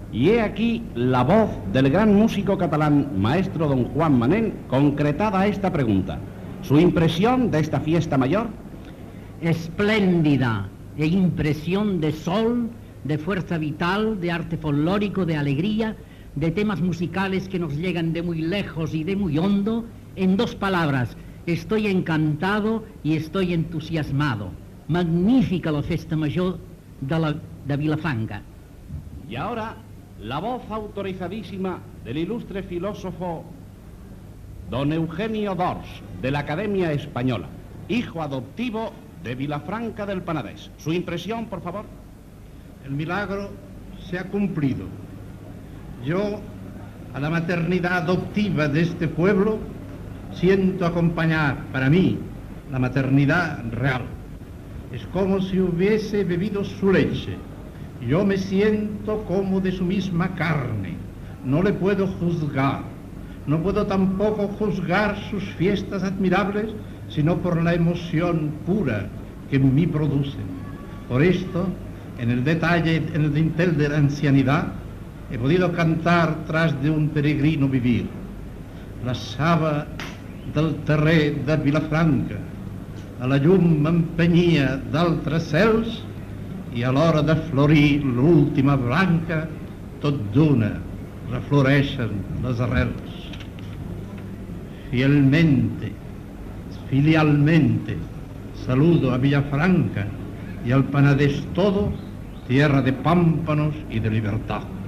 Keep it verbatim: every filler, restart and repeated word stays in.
Y he aquí la voz del gran músico catalán, maestro don Juan Manén, concretada a esta pregunta. ¿Su impresión de esta fiesta mayor? Espléndida e impresión de sol, de fuerza vital, de arte folclórico, de alegría, de temas musicales que nos llegan de muy lejos y de muy hondo. En dos palabras, estoy encantado y estoy entusiasmado. Magnífica la festa mayor de, la, de Vilafranca. Y ahora, la voz autorizadísima del ilustre filósofo don Eugenio Dors, de la Academia Española, hijo adoptivo de Vilafranca del Penedès. Su impresión, por favor. El milagro se ha cumplido. Yo, a la maternidad adoptiva de este pueblo, siento acompañar, para mí, la maternidad real. Es como si hubiese bebido su leche. Yo me siento como de su misma carne. No le puedo juzgar. No puedo tampoco juzgar sus fiestas admirables, sino por la emoción pura que en mí producen. Por esto, en el detalle, en el dintel de la ancianidad, he podido cantar tras de un peregrino vivir. La saba del terrer de Vilafranca, a la llum empenyia d'altres cels, i a l'hora de florir l'última branca, tot d'una refloreixen les arrels. Fielmente, filialmente, saludo a Villafranca y al Penedès todo, tierra de pámpanos y de libertad.